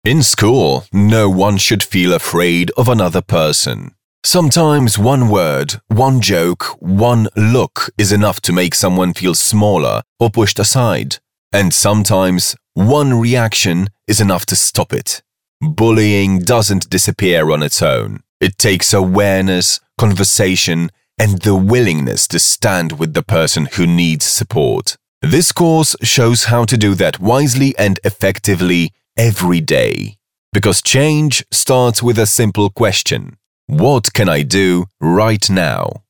In school, no one should feel afraid of another person. Sometimes one word, one joke, one look is enough to make someone feel smaller or pushed aside. And sometimes one reaction is enough to stop it. Bullying doesn't disappear on its own. It takes awareness, conversation, and the willingness to stand with the person who needs support. This course shows how to do that wisely and effectively every day. Because change starts with a simple question: what can I do right now?